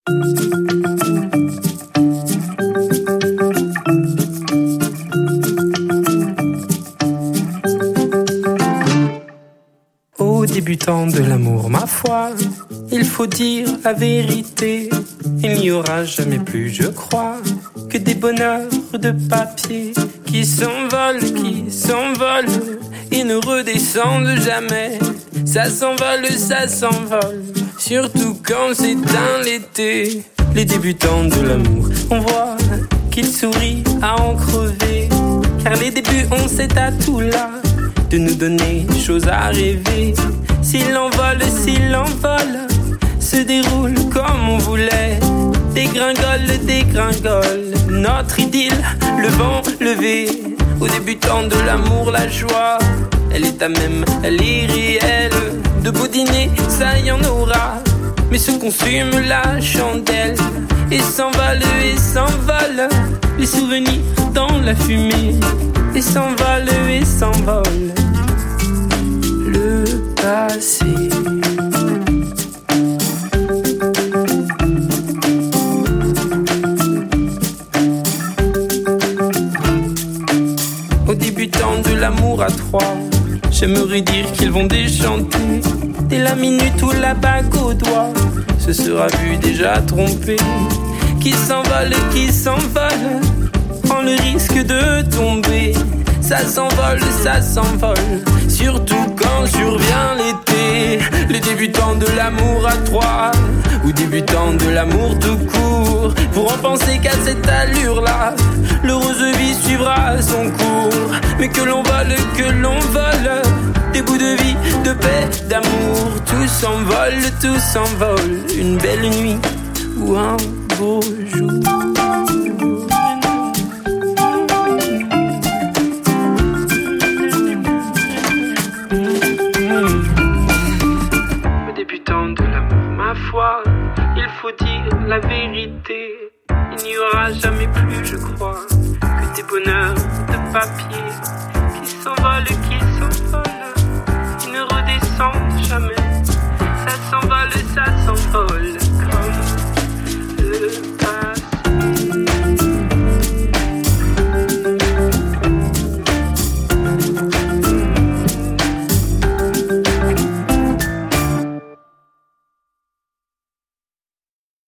Aux débutants de l'amour, ma foi, il faut dire la vérité. Il n'y aura jamais plus, je crois, que des bonheurs de papier qui s'envolent et ne redescendent jamais. Ça s'envole, surtout quand c'est un l'été. Les débutants de l'amour, on voit qu'ils sourient à en crever, car les débuts ont cet atout-là de nous donner chose à rêver. S'il envole, se déroule comme on voulait. Dégringole, notre idylle, le vent levé. Aux débutants de l'amour, la joie, elle est à même, elle est réelle. De beaux dîners, ça y en aura, mais se consume la chandelle. Et s'envole, les souvenirs dans la fumée. Et s'envole, le passé. Aux débutants de l'amour à trois, j'aimerais dire qu'ils vont déchanter. Dès la minute où la bague au doigt se sera vu déjà trompé. Qui s'envole, prend le risque de tomber. Ça s'envole, surtout quand survient l'été. Les débutants de l'amour à trois, ou débutants de l'amour tout court, pourront penser qu'à cette allure-là, l'heureuse vie suivra son cours. Mais que l'on vole, des bouts de vie, de paix, d'amour. Tout s'envole, une belle nuit ou un beau jour. Il faut dire la vérité. Il n'y aura jamais plus, je crois, que des bonheurs de papier